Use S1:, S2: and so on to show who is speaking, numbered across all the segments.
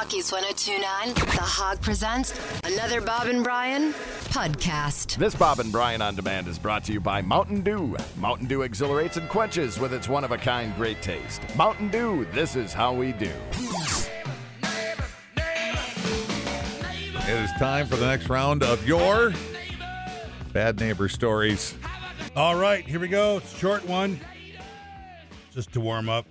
S1: Rockies 102.9, The Hog presents another Bob and Brian podcast.
S2: This Bob and Brian On Demand is brought to you by Mountain Dew. Mountain Dew exhilarates and quenches with its one-of-a-kind great taste. Mountain Dew, this is how we do.
S3: It is time for the next round of your Bad Neighbor Stories.
S4: All right, here we go. It's a short one, just to warm up.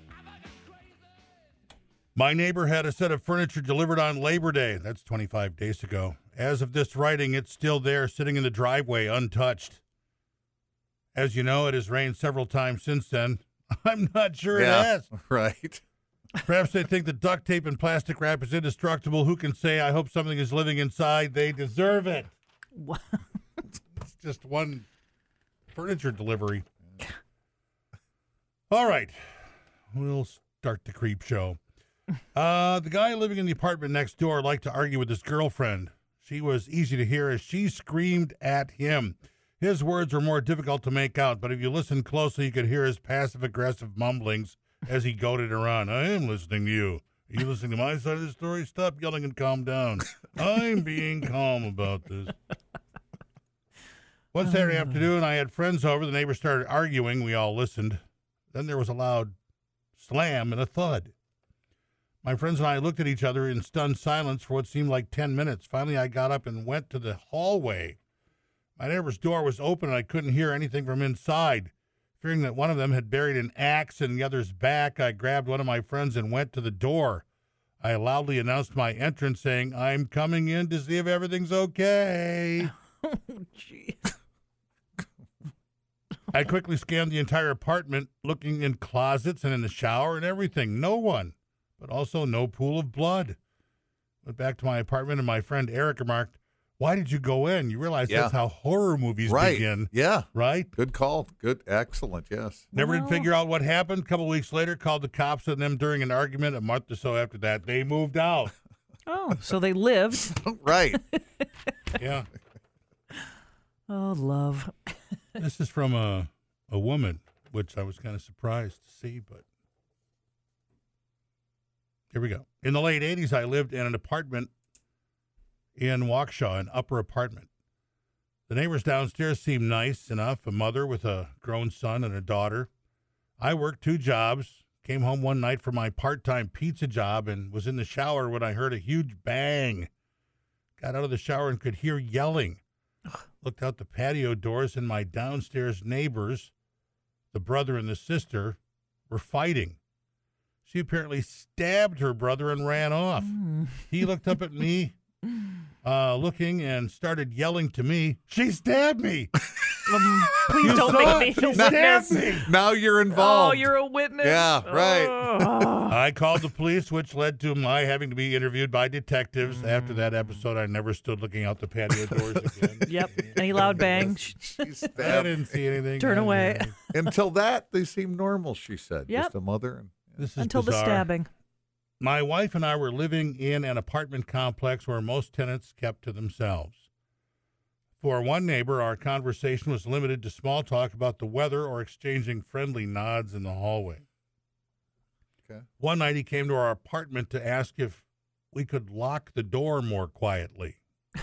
S4: My neighbor had a set of furniture delivered on Labor Day. That's 25 days ago. As of this writing, it's still there, sitting in the driveway, untouched. As you know, it has rained several times since then. I'm not sure it has.
S3: Right.
S4: Perhaps they think the duct tape and plastic wrap is indestructible. Who can say, I hope something is living inside. They deserve it.
S5: What?
S4: It's just one furniture delivery. All right. We'll start the creep show. The guy living in the apartment next door liked to argue with his girlfriend. She was easy to hear as she screamed at him. His words were more difficult to make out, but if you listened closely, you could hear his passive-aggressive mumblings as he goaded her on. I am listening to you. Are you listening to my side of the story? Stop yelling and calm down. I'm being calm about this. One Saturday afternoon, I had friends over. The neighbors started arguing. We all listened. Then there was a loud slam and a thud. My friends and I looked at each other in stunned silence for what seemed like 10 minutes. Finally, I got up and went to the hallway. My neighbor's door was open, and I couldn't hear anything from inside. Fearing that one of them had buried an axe in the other's back, I grabbed one of my friends and went to the door. I loudly announced my entrance, saying, I'm coming in to see if everything's okay.
S5: Oh, jeez.
S4: I quickly scanned the entire apartment, looking in closets and in the shower and everything. No one. But also no pool of blood. Went back to my apartment, and my friend Eric remarked, why did you go in? You realize that's how horror movies begin.
S3: Yeah.
S4: Right?
S3: Good call. Good. Excellent. Yes.
S4: Never did figure out what happened. A couple weeks later, called the cops on them during an argument. A month or so after that, they moved out.
S5: Oh, so they lived.
S3: Right.
S4: Yeah.
S5: Oh, love.
S4: This is from a woman, which I was kind of surprised to see, but here we go. In the late 80s, I lived in an apartment in Waukesha, an upper apartment. The neighbors downstairs seemed nice enough, a mother with a grown son and a daughter. I worked 2 jobs, came home one night from my part-time pizza job, and was in the shower when I heard a huge bang. Got out of the shower and could hear yelling. Looked out the patio doors, and my downstairs neighbors, the brother and the sister, were fighting. She apparently stabbed her brother and ran off. He looked up at me, looking, and started yelling to me, she stabbed me.
S5: Please don't make me a witness.
S4: Me.
S3: Now you're involved.
S5: Oh, you're a witness?
S3: Yeah, right.
S5: Oh.
S4: I called the police, which led to my having to be interviewed by detectives. After that episode, I never stood looking out the patio doors again.
S5: Yep. Any loud bang?
S3: She
S4: I
S3: stabbed.
S4: didn't see anything.
S5: Turn away.
S3: Until that, they seemed normal, she said.
S5: Yep.
S3: Just a mother. And
S4: This is
S5: Until
S4: bizarre.
S5: the stabbing.
S4: My wife and I were living in an apartment complex where most tenants kept to themselves. For one neighbor, our conversation was limited to small talk about the weather or exchanging friendly nods in the hallway.
S3: Okay.
S4: One night he came to our apartment to ask if we could lock the door more quietly.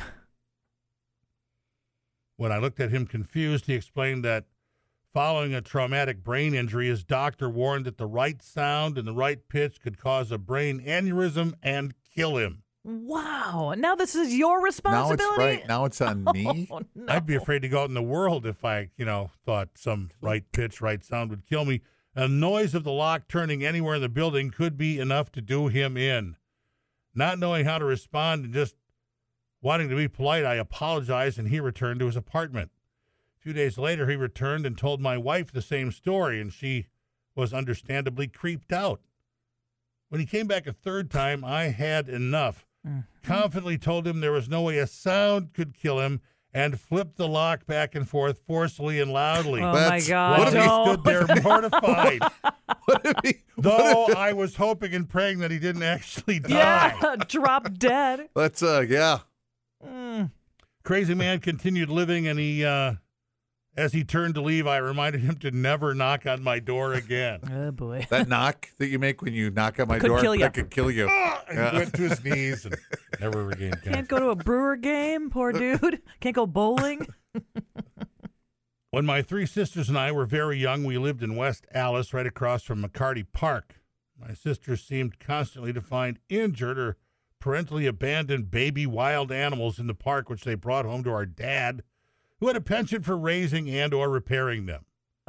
S4: When I looked at him confused, he explained that following a traumatic brain injury, his doctor warned that the right sound and the right pitch could cause a brain aneurysm and kill him.
S5: Wow. Now this is your
S3: now
S5: responsibility?
S3: it's right. Now it's on me.
S5: Oh, no.
S4: I'd be afraid to go out in the world if I, thought some right pitch, right sound would kill me. A noise of the lock turning anywhere in the building could be enough to do him in. Not knowing how to respond and just wanting to be polite, I apologized, and he returned to his apartment. A few days later, he returned and told my wife the same story, and she was understandably creeped out. When he came back a third time, I had enough. Confidently told him there was no way a sound could kill him, and flipped the lock back and forth forcefully and loudly.
S5: Oh,
S3: That's-
S5: my God.
S4: While he
S5: don't.
S4: stood there mortified,
S3: What if he-
S4: though I was hoping and praying that he didn't actually die.
S5: Yeah. Drop dead.
S3: Let's, yeah.
S4: Crazy man continued living, and he As he turned to leave, I reminded him to never knock on my door again.
S5: Oh, boy.
S3: That knock that you make when you knock on my
S5: Could
S3: door,
S5: kill you.
S3: that could kill you.
S4: He went to his knees and never regained
S5: Can't
S4: consciousness.
S5: go to a Brewer game, poor dude. Can't go bowling.
S4: When my three sisters and I were very young, we lived in West Allis, right across from McCarty Park. My sisters seemed constantly to find injured or parentally abandoned baby wild animals in the park, which they brought home to our dad, who had a penchant for raising and or repairing them.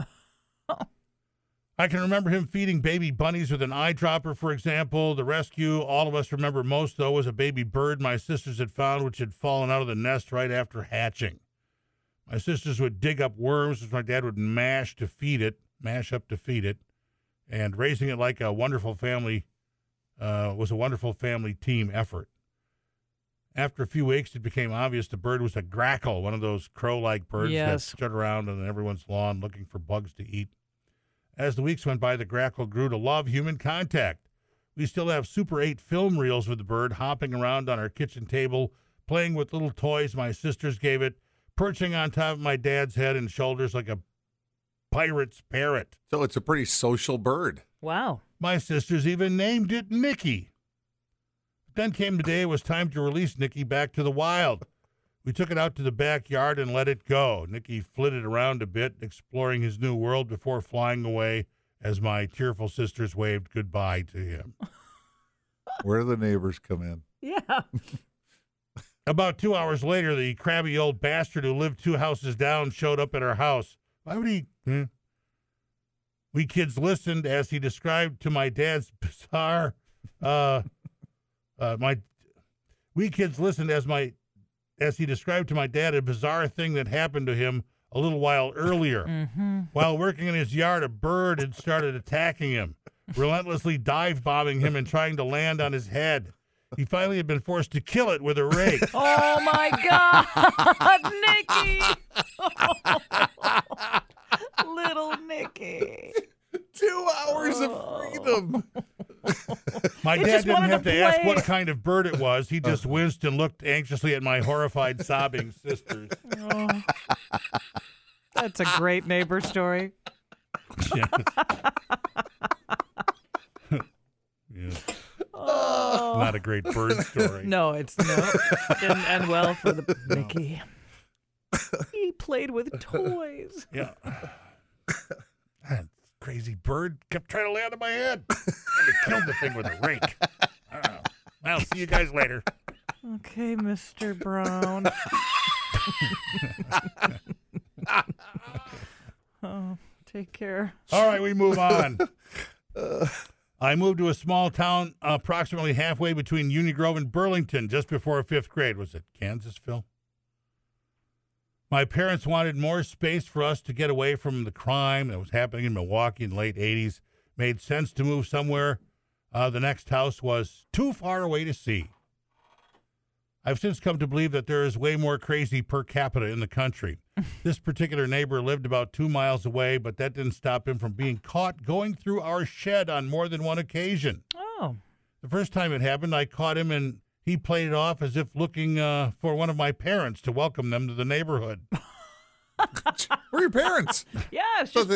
S4: I can remember him feeding baby bunnies with an eyedropper, for example. The rescue all of us remember most, though, was a baby bird my sisters had found, which had fallen out of the nest right after hatching. My sisters would dig up worms, which my dad would mash up to feed it, and raising it like a wonderful family was a wonderful family team effort. After a few weeks, it became obvious the bird was a grackle, one of those crow-like birds that
S5: Yes.
S4: stood around on everyone's lawn looking for bugs to eat. As the weeks went by, the grackle grew to love human contact. We still have Super 8 film reels with the bird hopping around on our kitchen table, playing with little toys my sisters gave it, perching on top of my dad's head and shoulders like a pirate's parrot.
S3: So it's a pretty social bird.
S5: Wow.
S4: My sisters even named it Nicky. Then came the day it was time to release Nicky back to the wild. We took it out to the backyard and let it go. Nicky flitted around a bit, exploring his new world before flying away as my tearful sisters waved goodbye to him.
S3: Where do the neighbors come in?
S5: Yeah.
S4: About 2 hours later, the crabby old bastard who lived 2 houses down showed up at our house. Why would he? We kids listened as he described to my dad's bizarre. We kids listened as he described to my dad a bizarre thing that happened to him a little while earlier.
S5: Mm-hmm.
S4: While working in his yard, a bird had started attacking him, relentlessly dive bombing him and trying to land on his head. He finally had been forced to kill it with a rake.
S5: Oh, my God. Nicky. Little Nicky.
S3: 2 hours of freedom.
S4: My
S5: He
S4: dad
S5: just
S4: didn't
S5: wanted
S4: have
S5: to
S4: to ask
S5: play.
S4: what kind of bird it was. He just winced and looked anxiously at my horrified, sobbing sisters.
S5: Oh. That's a great neighbor story.
S4: Yeah.
S5: Oh.
S4: Not a great bird story.
S5: No, it's no. Didn't end well for the Nicky. He played with toys.
S4: Yeah. That crazy bird kept trying to land on my head. I killed the thing with a rake. I'll see you guys later.
S5: Okay, Mr. Brown. Oh, take care.
S4: All right, we move on. I moved to a small town approximately halfway between Union Grove and Burlington just before 5th grade. Was it Kansasville? My parents wanted more space for us to get away from the crime that was happening in Milwaukee in the late 80s. Made sense to move somewhere. The next house was too far away to see. I've since come to believe that there is way more crazy per capita in the country. This particular neighbor lived about 2 miles away, but that didn't stop him from being caught going through our shed on more than one occasion.
S5: Oh.
S4: The first time it happened, I caught him and he played it off as if looking for one of my parents to welcome them to the neighborhood.
S3: Where are your parents?
S5: Yeah, it's just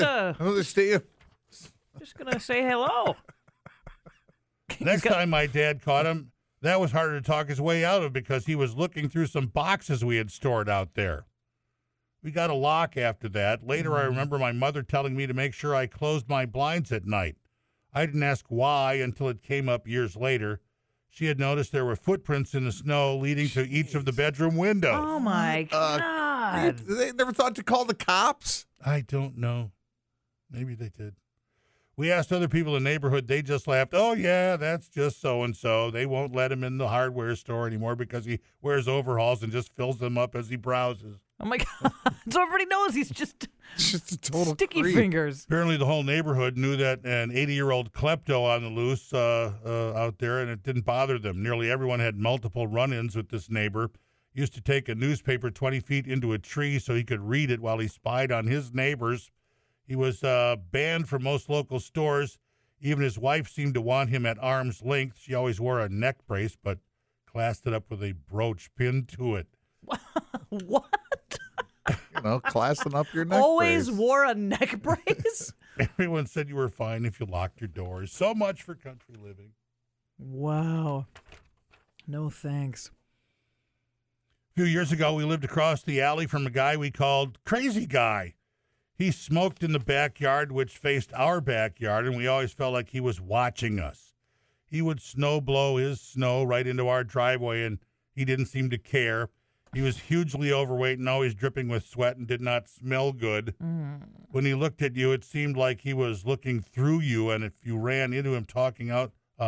S5: just gonna say hello.
S4: Next time my dad caught him, that was harder to talk his way out of because he was looking through some boxes we had stored out there. We got a lock after that. Later, I remember my mother telling me to make sure I closed my blinds at night. I didn't ask why until it came up years later. She had noticed there were footprints in the snow leading to each of the bedroom windows.
S5: Oh my God.
S3: They never thought to call the cops?
S4: I don't know. Maybe they did. We asked other people in the neighborhood. They just laughed. Oh, yeah, that's just so-and-so. They won't let him in the hardware store anymore because he wears overalls and just fills them up as he browses.
S5: Oh my God. So everybody knows he's just
S3: Just a total
S5: sticky
S3: creep.
S5: fingers.
S4: Apparently, the whole neighborhood knew that an 80-year-old klepto on the loose out there, and it didn't bother them. Nearly everyone had multiple run-ins with this neighbor. Used to take a newspaper 20 feet into a tree so he could read it while he spied on his neighbors. He was banned from most local stores. Even his wife seemed to want him at arm's length. She always wore a neck brace, but classed it up with a brooch pinned to it.
S5: What?
S3: know, classing up your neck
S5: Always
S3: brace.
S5: wore a neck brace?
S4: Everyone said you were fine if you locked your doors. So much for country living.
S5: Wow. No thanks.
S4: A few years ago, we lived across the alley from a guy we called Crazy Guy. He smoked in the backyard, which faced our backyard, and we always felt like he was watching us. He would snow blow his snow right into our driveway, and he didn't seem to care. He was hugely overweight and always dripping with sweat and did not smell good. When he looked at you, it seemed like he was looking through you, and if you ran into him taking out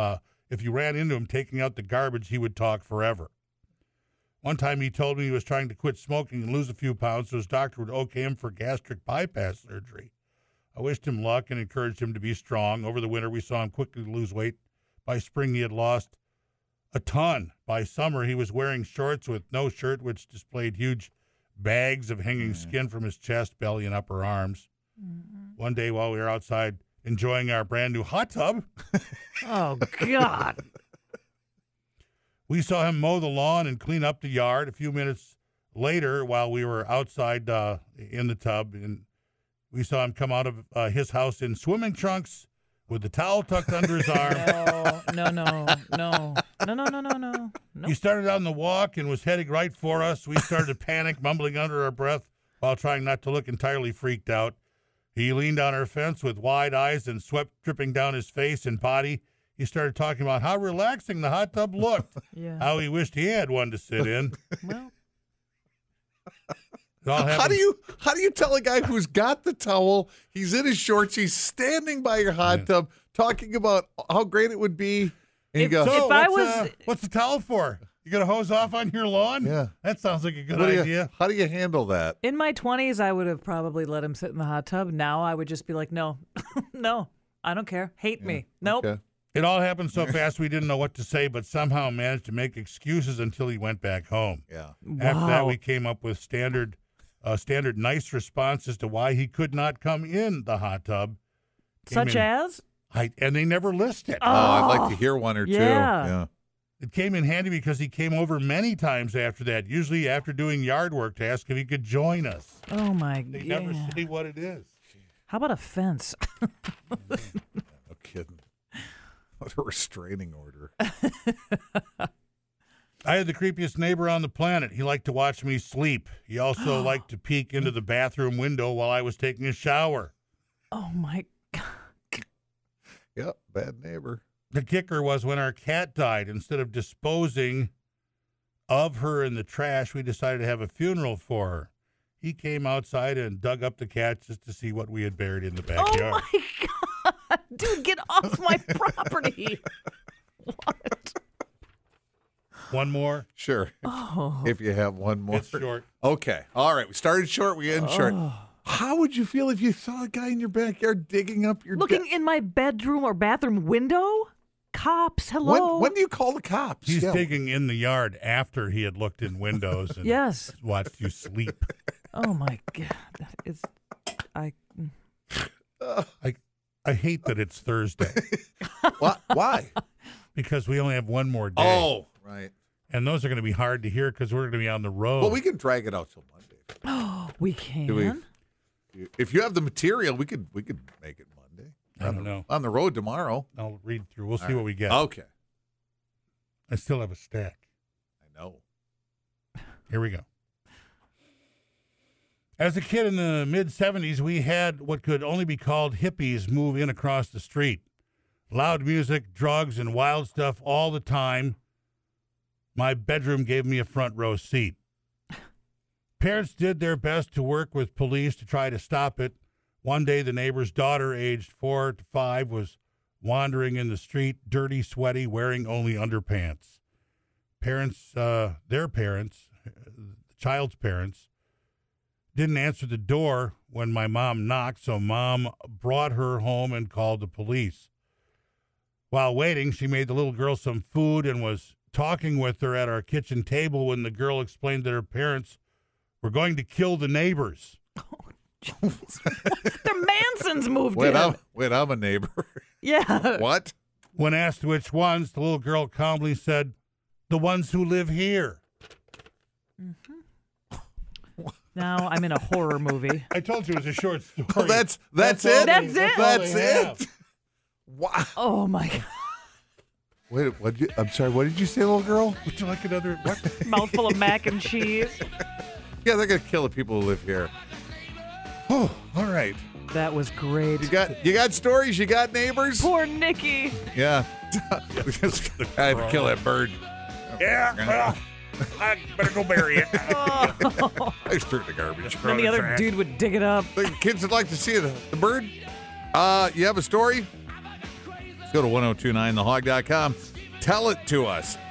S4: the garbage, he would talk forever. One time he told me he was trying to quit smoking and lose a few pounds, so his doctor would okay him for gastric bypass surgery. I wished him luck and encouraged him to be strong. Over the winter, we saw him quickly lose weight. By spring, he had lost a ton. By summer, he was wearing shorts with no shirt, which displayed huge bags of hanging skin from his chest, belly, and upper arms. One day while we were outside enjoying our brand new hot tub,
S5: Oh, God.
S4: we saw him mow the lawn and clean up the yard. A few minutes later, while we were outside in the tub, and we saw him come out of his house in swimming trunks with the towel tucked under his arm.
S5: No.
S4: He started on the walk and was heading right for us. We started to panic, mumbling under our breath while trying not to look entirely freaked out. He leaned on our fence with wide eyes and sweat dripping down his face and body. He started talking about how relaxing the hot tub looked,
S5: Yeah.
S4: how he wished he had one to sit in.
S5: Well,
S4: It all
S3: How
S4: happened.
S3: do you tell a guy who's got the towel, he's in his shorts, he's standing by your hot tub, talking about how great it would be, and you go,
S4: So
S5: If I
S4: what's the towel for? You gonna hose off on your lawn?
S3: Yeah.
S4: That sounds like a good
S3: what do you-
S4: idea.
S3: how do you handle that?
S5: in my 20s, I would have probably let him sit in the hot tub. Now I would just be like, no, no, I don't care. Hate me. Nope.
S3: Okay.
S4: It all happened so fast we didn't know what to say, but somehow managed to make excuses until he went back home.
S3: Yeah.
S4: After that,
S5: Wow.
S4: we came up with standard nice responses to why he could not come in the hot tub.
S5: Such
S4: in-
S5: as?
S4: And they never list it.
S3: Oh, I'd like to hear one or two.
S5: yeah.
S3: Yeah.
S4: It came in handy because he came over many times after that, usually after doing yard work to ask if he could join us.
S5: Oh, my
S4: They
S5: God.
S4: never say what it is.
S5: How about a fence?
S3: No kidding. What a restraining order.
S4: I had the creepiest neighbor on the planet. He liked to watch me sleep. He also liked to peek into the bathroom window while I was taking a shower.
S5: Oh, my God.
S3: Yep, bad neighbor.
S4: The kicker was when our cat died, instead of disposing of her in the trash, we decided to have a funeral for her. He came outside and dug up the cat just to see what we had buried in the
S5: Oh,
S4: backyard.
S5: my God. Dude, get off my property. What?
S4: One more.
S3: Sure.
S5: Oh.
S3: If you have one more.
S4: It's short.
S3: Okay. All right. We started short. We end short. How would you feel if you saw a guy in your backyard digging up your
S5: Looking in my bedroom or bathroom window? Cops, hello?
S3: When do you call the cops?
S4: He's
S3: Yeah.
S4: digging in the yard after he had looked in windows and
S5: Yes.
S4: watched you sleep.
S5: Oh, my God. That is...
S4: I hate that it's Thursday
S3: Why?
S4: because we only have one more day.
S3: Oh, right.
S4: And those are going to be hard to hear because we're going to be on the road.
S3: Well, we can drag it out till Monday.
S5: We can?
S3: Do we? If you have the material, we could make it Monday.
S4: I don't know.
S3: On the road tomorrow.
S4: I'll read through. We'll see what we get.
S3: Okay.
S4: I still have a stack.
S3: I know.
S4: Here we go. As a kid in the mid-'70s, we had what could only be called hippies move in across the street. Loud music, drugs, and wild stuff all the time. My bedroom gave me a front row seat. Parents did their best to work with police to try to stop it. One day, the neighbor's daughter, aged 4 to 5, was wandering in the street, dirty, sweaty, wearing only underpants. Their parents, the child's parents, didn't answer the door when my mom knocked, so Mom brought her home and called the police. While waiting, she made the little girl some food and was talking with her at our kitchen table when the girl explained that her parents were going to kill the neighbors.
S5: The Mansons moved
S3: Wait,
S5: in.
S3: I'm a neighbor.
S5: Yeah.
S3: What?
S4: When asked which ones, the little girl calmly said, "The ones who live here."
S5: Now I'm in a horror movie.
S4: I told you it was a short story.
S3: Well, that's
S4: all
S3: it.
S4: they-
S5: That's it?
S4: all
S3: That's
S4: they have.
S3: it. Wow.
S5: Oh my God.
S3: Wait, I'm sorry. What did you say, little girl?
S4: Would you like another? What?
S5: Mouthful of mac and cheese.
S3: Yeah, they're gonna kill the people who live here. Oh, all right.
S5: That was great.
S3: You got stories. You got neighbors.
S5: Poor Nikki.
S3: Yeah. I had to kill that bird.
S4: Yeah. I better go bury it.
S3: I just threw it in the garbage.
S5: Then the other dude would dig it up.
S3: The kids would like to see the bird. You have a story? Let's go to 1029thehog.com. Tell it to us.